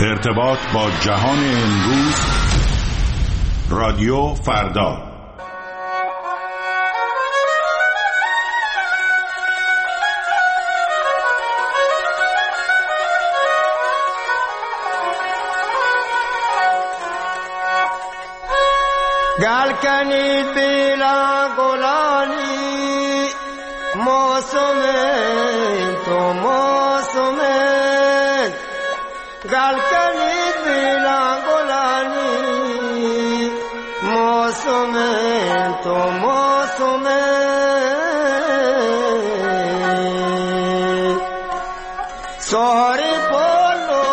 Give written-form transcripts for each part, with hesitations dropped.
ارتباط با جهان امروز، رادیو فردا. گل کنید بیلا گلانی، موسم تو موسم. گل کنید بیلا گلانی، موسم تو موسم. سوری پولو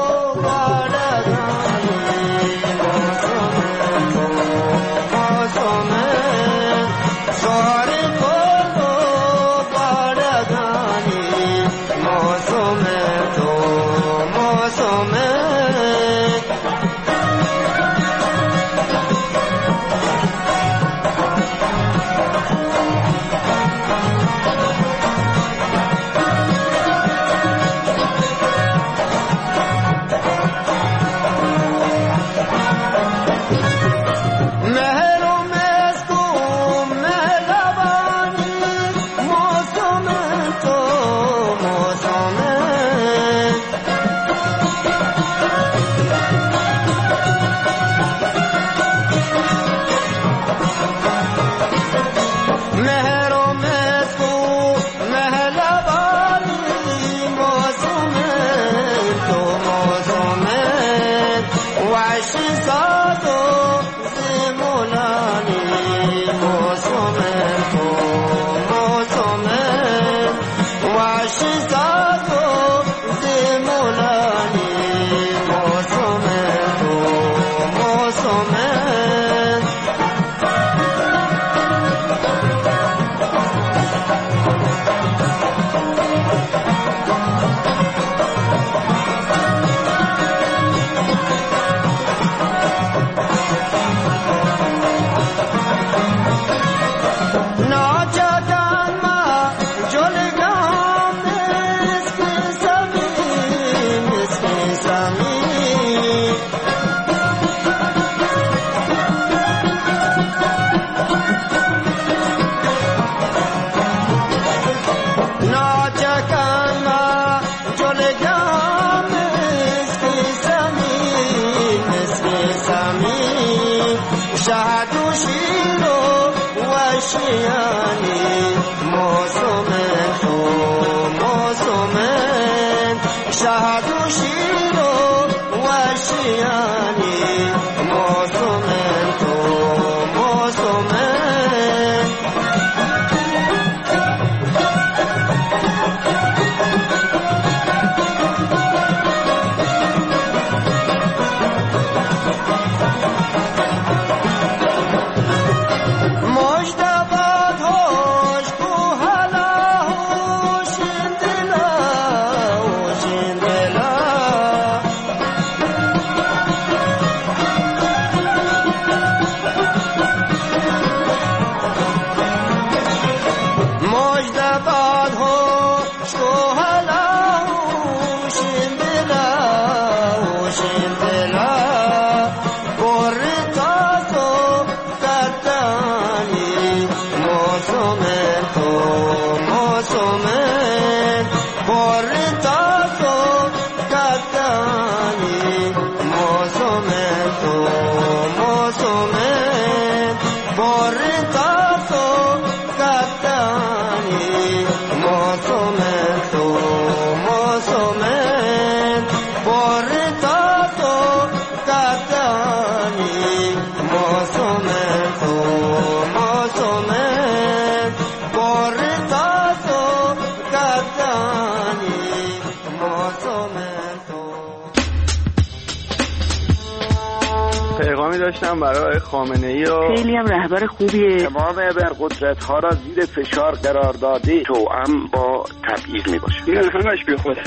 داشتم برای خامنه‌ای و خیلی هم رهبر خوبیه. امام ابرقدرت‌ها را زیر فشار قرار داده توأم با تبعیض میباشه. این همش بیخوده.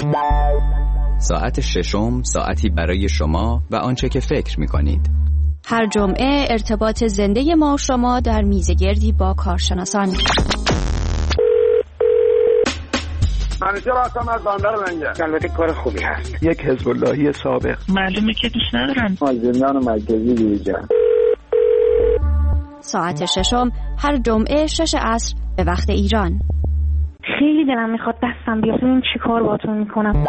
ساعت ششم، ساعتی برای شما و آنچه که فکر میکنید. هر جمعه ارتباط زنده ما و شما در میزگردی با کارشناسان. همیشه راستم از بندر لنگه. البته کار خوبی هست. یک حزب اللهی سابق. معلومه که دوست ندارم. زندان مرکزی دیجا. ساعت ششم هر جمعه 6 عصر به وقت ایران. خیلی دلم میخواد دستم بیاد ببینم چی کار باهاتون میکنم.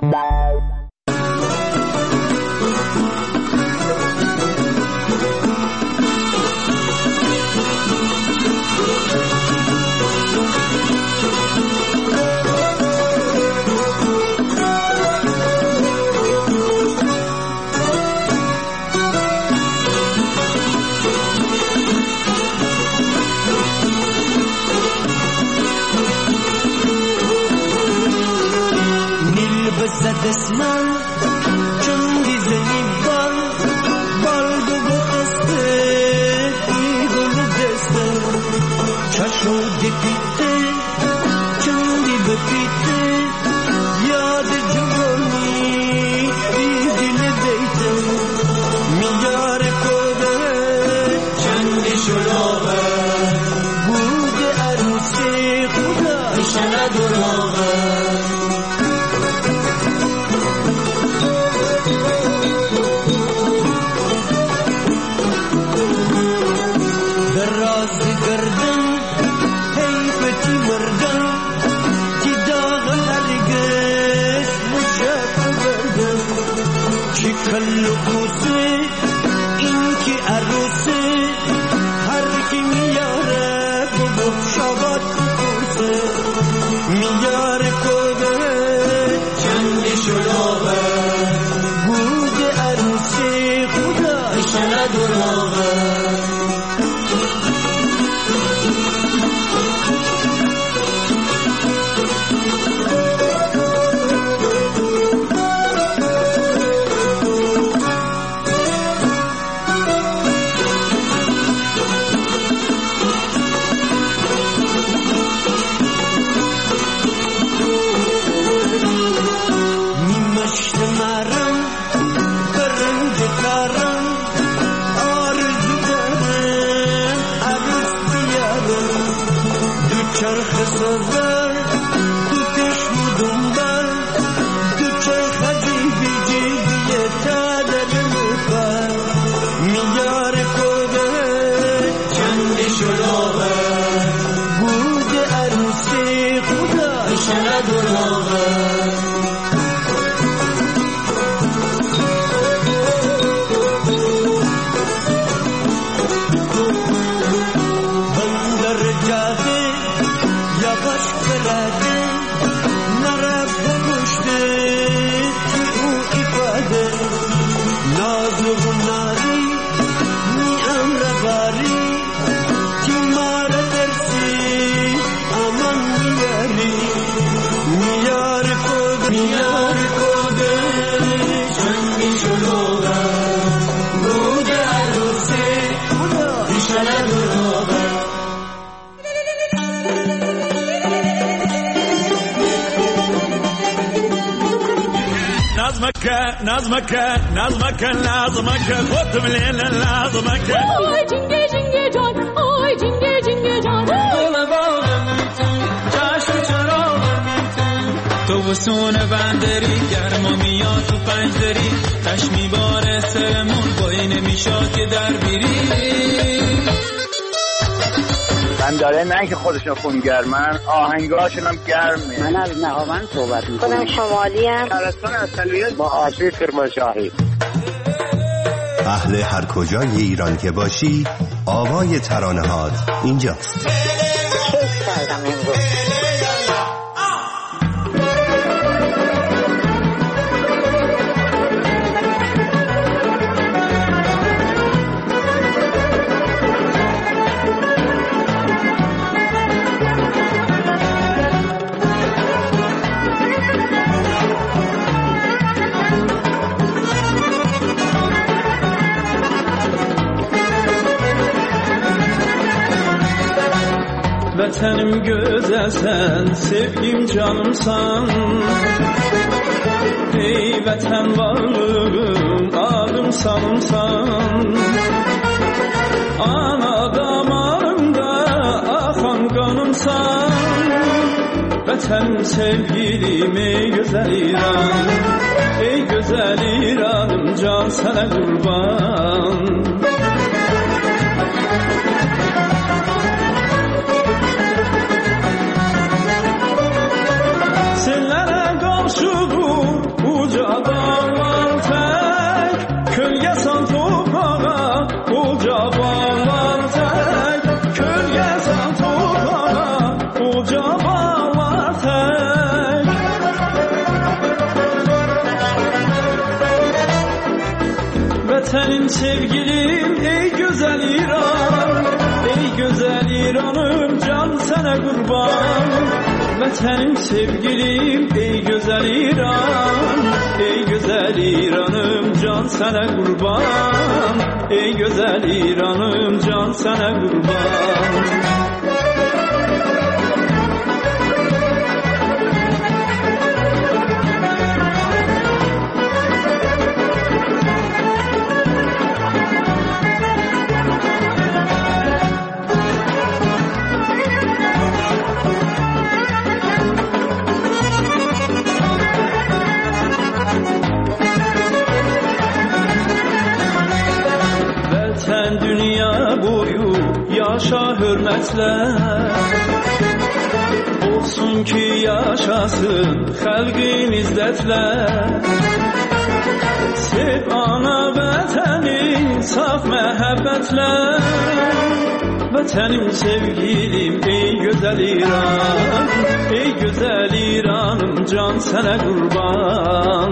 دسمن چون دیزنی بال بگو خسته دیگل دسته چشو دی پیته چون دی بپیته یاد جوانی دیزیل دیته میار کده چندی شلوغه بود عروسی خدا ایشالا دروغه کلو کوسه این که عروسه هر کی میاره بگو شبات کوسه میاره کده چندی شلوغه بود عروسی خدا ایشالا دروغه نظمك خد من لازمك اوه جنگه جنگه جان اوه جنگه جنگه جان دل باغم چشم چراغم تو وسون بندری گرما میاد تو پنجدری تش میباره سرمون بایی نمیشاد که در بیری بنداره نه که خودشون خونگرمن آهنگاشون هم گرمه. من از نهاوند صحبت میکنم. خودم شمالی هم شهرستان اصلیت با آشوی کرمانشاهی. اهل هر کجای ایران که باشی آوای ترانه‌هات اینجاست. کیف کردم امروز. Vətənim gözəlsən, sevgim canımsan. Ey vətən varlığım, adım sanımsan. Ana damarımda axan qanımsan. Vətənim sevgilim ey gözəl İran, ey gözəl İranım can sənə qurban. Sellərə qarşıdır uca dağlar tək, kölgə san torpağa uca bağlar tək, kölgə san torpağa uca bağlar tək. Vətənim sevgilim ey gözəl İran, ey gözəl İranım can sənə qurban. Vətənim sevgilim ey gözəl İran, ey gözəl İranım can sənə qurban, ey gözəl İranım can sənə qurban. Yaşa hörmətlə, olsun ki yaşasın xalqin izzətlə. Sev ana vətənin saf məhəbbətlə. Vətənim sevgilim ey gözəl İran, ey gözəl İranım can sənə qurban.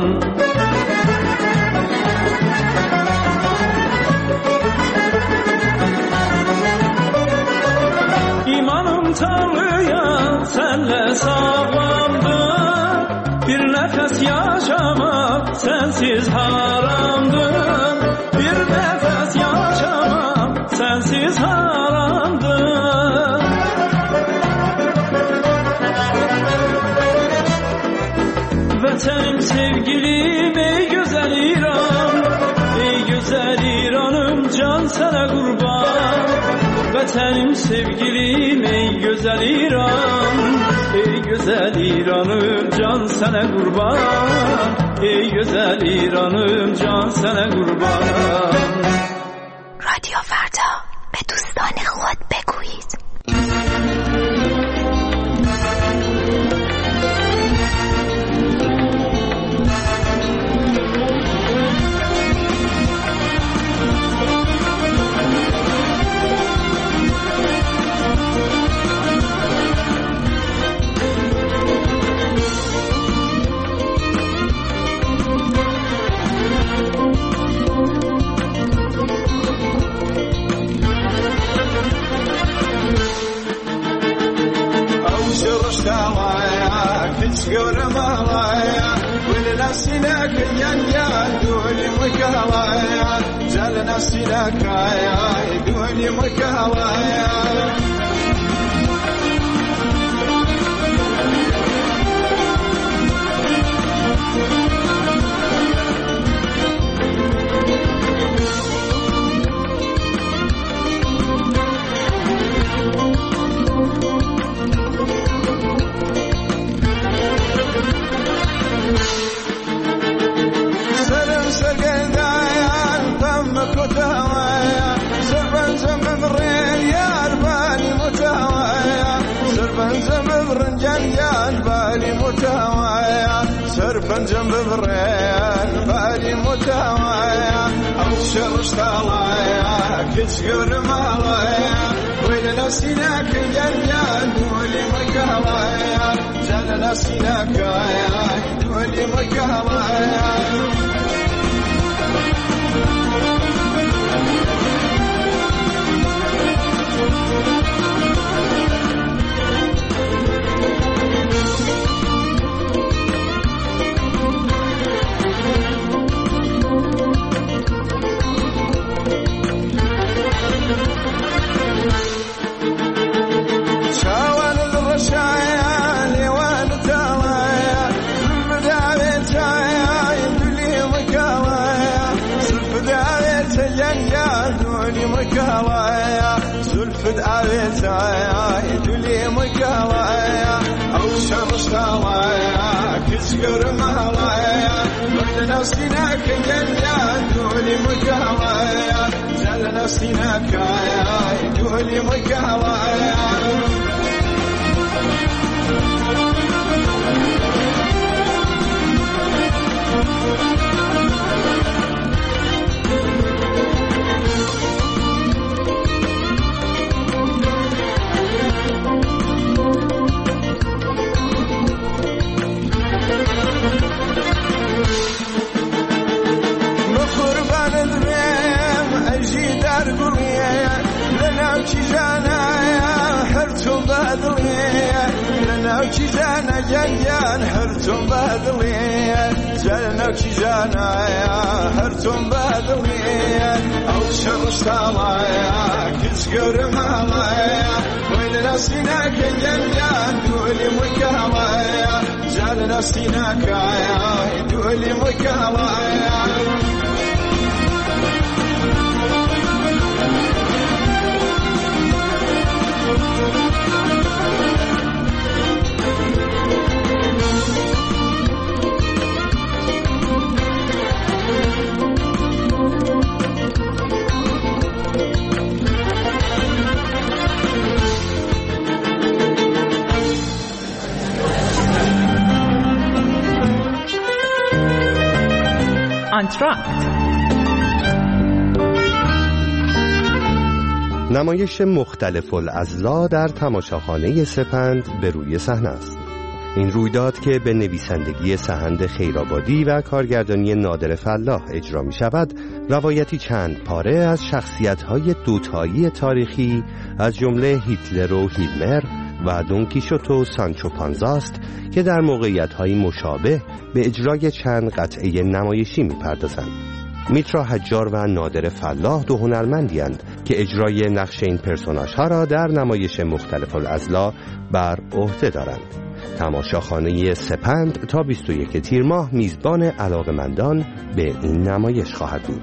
İmanım Tanrı'ya senle sağlamdır, bir nefes yaşamak sensiz haramdır, bir nefes yaşamak sensiz haramdır. Vətənim sevgilim ey gözəl İran, ey gözəl İranım can sənə qurban. Vətənim sevgilim ey gözəl İran, ey gözəl İranım can sənə qurban, ey gözəl İranım can sənə qurban. رادیو فردا به دوستان خود بگویید. تقول مالايا والناس لك يا دول مكالايا زال الناس لك يا دول مكالايا سرفن جنب برين بالي متوايا أو شرش طلايا كتشقر مالايا وين نسيناك الجنيان دولي مكالايا زال نسيناك يا دولي مكالايا زلفت عبيتها يا دولي مكالايا أو شرشتالايا كسكر مالايا بدنا سيناك جنيا دولي مكالايا زلنا سيناك يا دولي مكالايا وكيزانا جنجان هرتم بدلية زلنا وكيزانا هرتم بدلية أو شرشتالايا كسكر مالايا ويلنا سيناك جنجان دولي مكالايا زلنا سيناك دولي مكالايا نمایش مختلف الاضلاع در تماشاخانه سپند به روی صحنه است. این رویداد که به نویسندگی سحند خیرآبادی و کارگردانی نادر فلاح اجرا می شود، روایتی چند پاره از شخصیت‌های دوتایی تاریخی از جمله هیتلر و هیلمر و دون کیشوت و سانچو پانزا است که در موقعیت‌های مشابه به اجرای چند قطعه نمایشی می‌پردازند. میترا حجار و نادر فلاح دو هنرمندی‌اند که اجرای نقش این پرسوناژها را در نمایش مختلف الاضلاع بر عهده دارند. تماشاخانه سپند تا 21 تیر ماه میزبان علاقه‌مندان به این نمایش خواهد بود.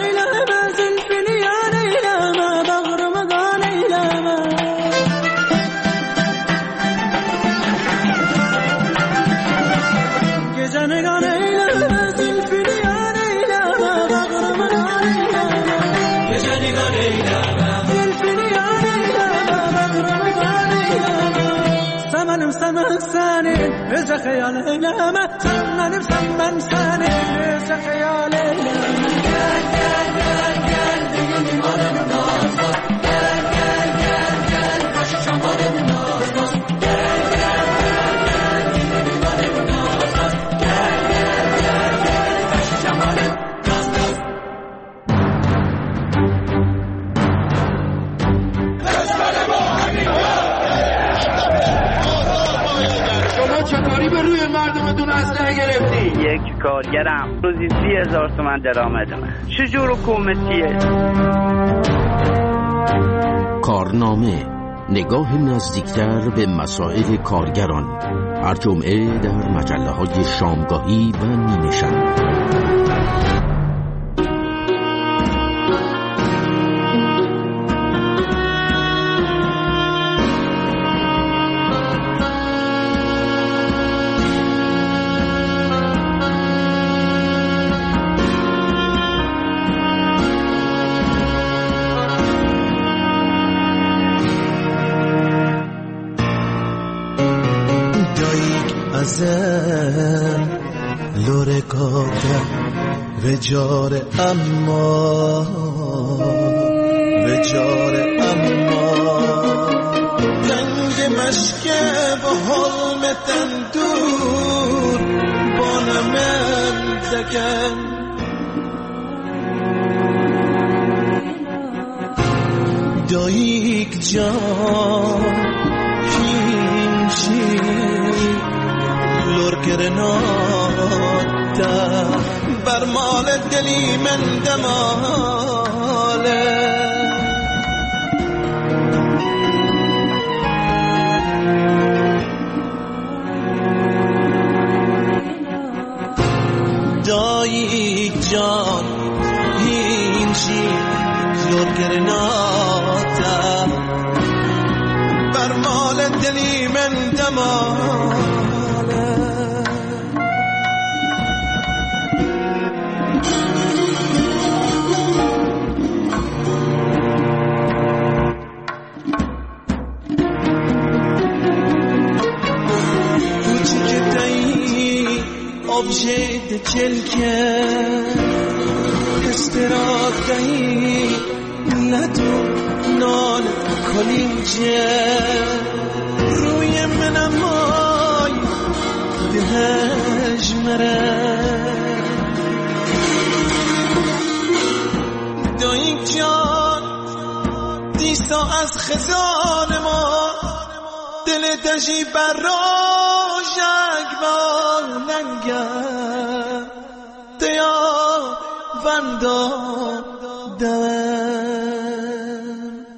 eyleme zülfünü yan eyleme bağrımı kan eyleme geceni kan eyleme zülfünü yan eyleme bağrımı kan eyleme geceni kan eyleme zülfünü yan eyleme bağrımı kan eyleme semenim semen senin özü hayal eyleme sen benim sen ben senin özü hayal eyleme gel gel gel gel benim imanım nazlı gel gel gel gel başı şamanım nazlı gel gel gel gel benim imanım nazlı gel gel gel gel başı şamanım nazlı شما چطوری به روی مردمتون اسلحه گرفتی؟ یک کارگرم روزی 30,000 تومان درآمدمه. چجور حکومتیه؟ کارنامه، نگاه نزدیکتر به مسائل کارگران، هر جمعه در مجله‌های شامگاهی و نیمه شب. لور کاتم و جار اما رنگ مشکه با حلمتن دور بانمن دکن دایک جان کیمشی لور کرناتا بر مال دلی من دماله دایک جان هینشی لور کرناتا بر مال دلی من دماله objet چلکه استرادهی ندو نال کلینجه روی منم مای دهش مره دایک جان دیسا از خزان ما دل دژی براژک با ننگه دیا وندا دم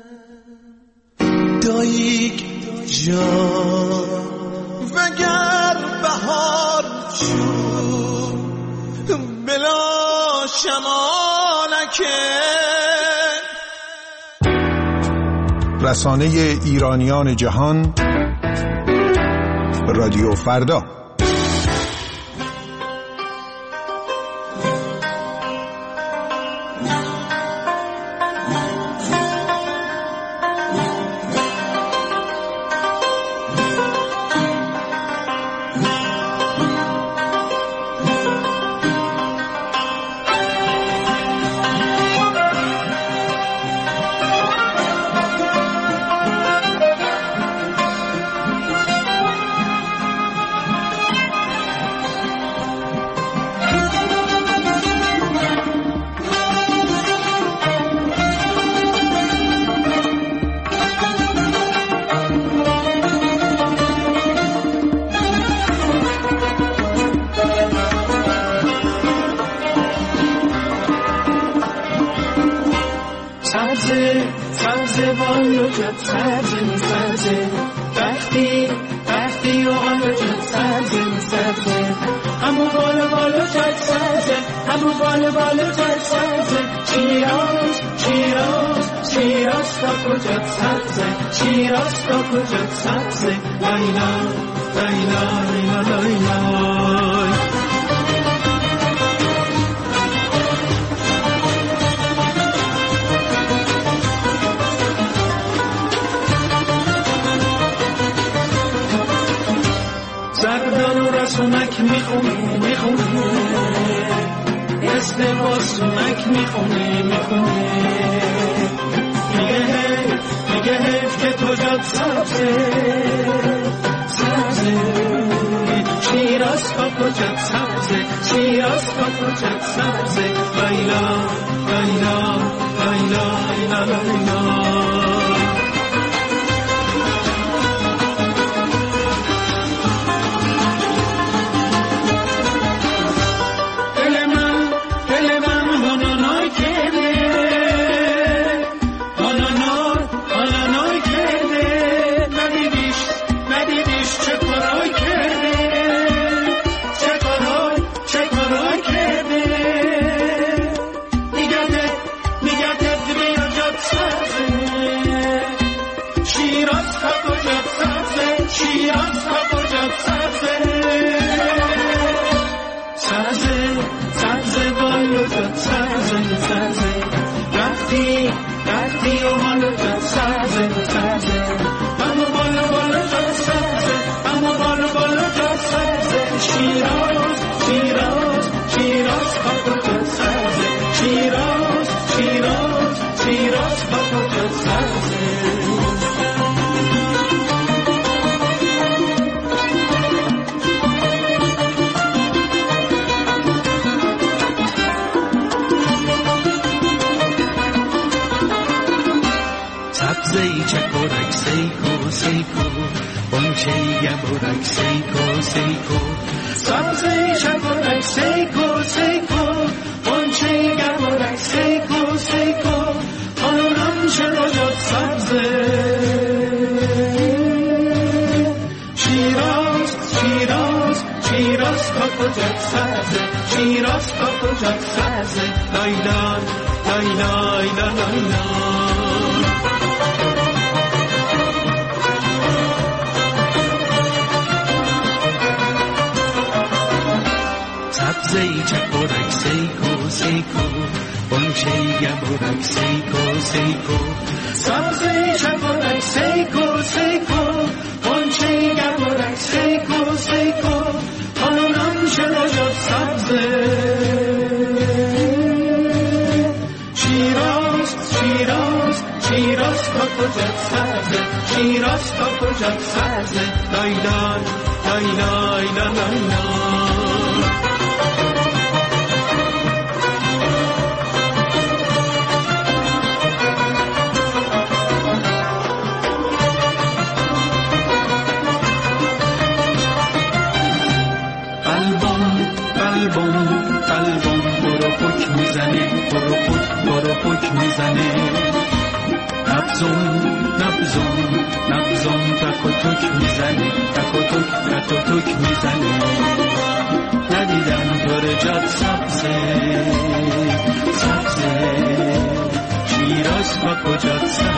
دایک جان وگر بهار شد بلا شمالکه رسانه ایرانیان جهان رادیو فردا. سبز بالو جد سبز وقتی و آلو جد سبز سبزه همون بالا بالا چشم سبزه همون بالا بالا چشم سبزه شیراز شیراز شیراز تا کجا سبزه شیراز تا کجا سبزه لایلا لایلا لایلا لایلا سردان و رسونک میخونه میخونه اسم با سونک میخونه میخونه میگه حیف که تو جاد سبزه سبزه شیراز کا کجا سبزه شیراز کا کجا سبزه لایلا لایلا لایلا لایلا شیراز با کجا